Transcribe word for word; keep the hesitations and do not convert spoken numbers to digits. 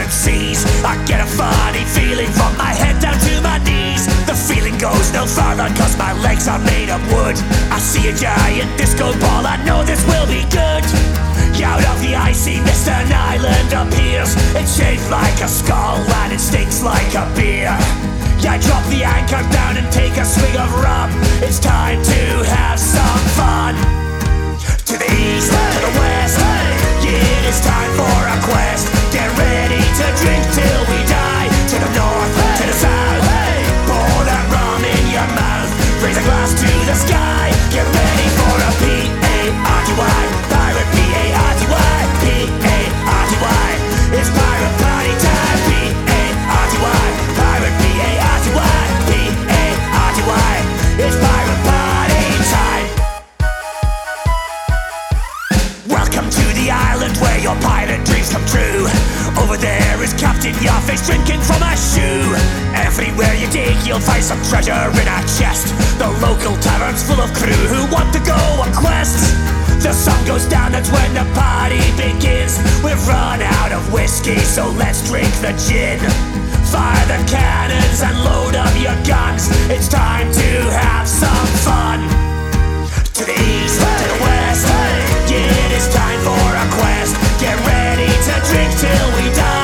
seven seas. I get a funny feeling from my head down to my knees. The feeling goes no farther cause my legs are made of wood. I see a giant disco ball, I know this will be good. Out of the icy mist an island appears. It's shaped like a skull and it stinks like a beer. I drop the anchor down and take a swig of rum. It's time to have some fun. To the east, to the west, yeah, it is time for a quest. Get ready to drink till we die. To the north, to the south, pour that rum in your mouth. Raise a glass to the sky. Get ready for a P A R T Y, pirate P A R T Y, P A R T Y. It's pirate party time. P A R T Y, pirate P A R T Y, P A R T Y. It's pirate party time. Welcome to the island where your pirate dreams come true. Over there is Captain Yarfish drinking from a shoe. Everywhere you dig you'll find some treasure in a chest. The local tavern's full of crew who want to go on quests. The sun goes down, that's when the party begins. We've run out of whiskey, so let's drink the gin. Fire the cannons and load up your guns. It's time to have some fun. To the east, to the west, yeah, it is time for a quest. Get ready to drink till we die.